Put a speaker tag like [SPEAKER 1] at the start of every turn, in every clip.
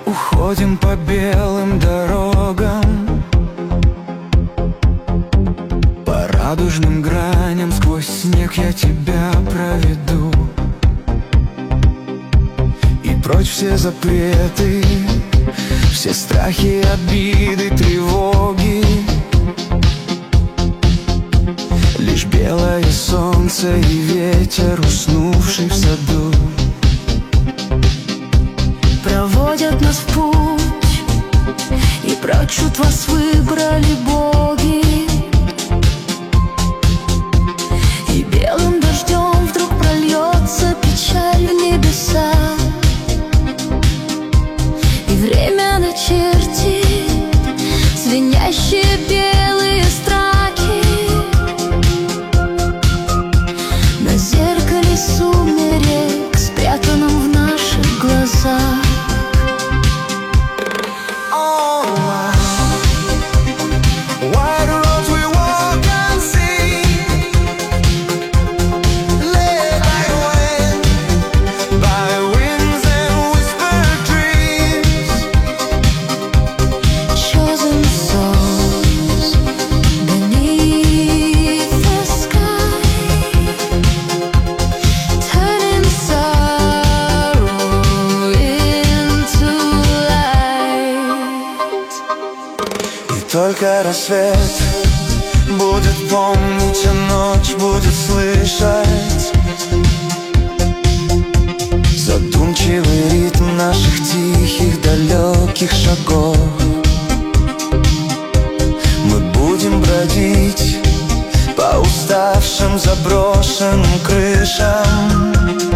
[SPEAKER 1] Уходим по белым дорогам, по радужным граням, сквозь снег я тебя проведу. И прочь все запреты, все страхи, обиды, тревоги. Лишь белое солнце и ветер, уснувший в саду,
[SPEAKER 2] проводят нас в путь, и прочь от вас выбрали боги. И белым дождем вдруг прольется печаль в небеса, и время начертит звенящие белые строки на зеркале сумерек, спрятанном в наших глазах.
[SPEAKER 1] Только рассвет будет помнить, а ночь будет слышать задумчивый ритм наших тихих, далеких шагов. Мы будем бродить по уставшим, заброшенным крышам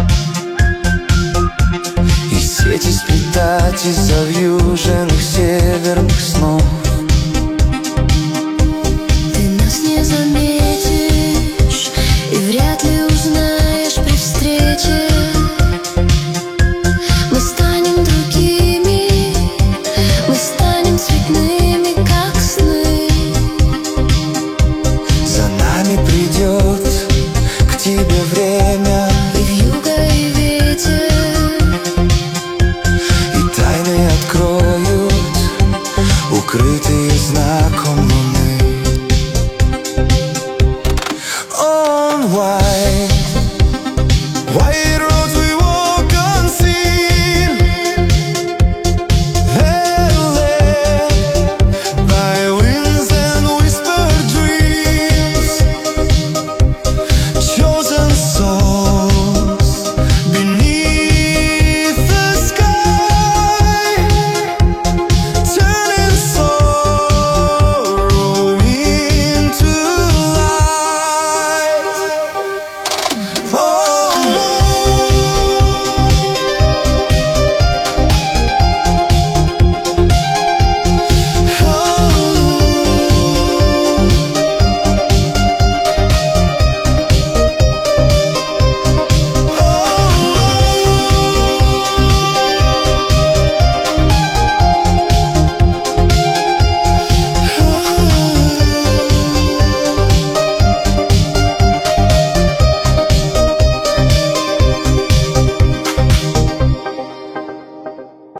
[SPEAKER 1] и сети сплетать из завьюженных северных снов.
[SPEAKER 2] Заметишь и вряд ли узнаешь при встрече. Мы станем другими, мы станем цветными, как сны.
[SPEAKER 1] За нами придет к тебе время,
[SPEAKER 2] и вьюга, и ветер,
[SPEAKER 1] и тайны откроют укрытые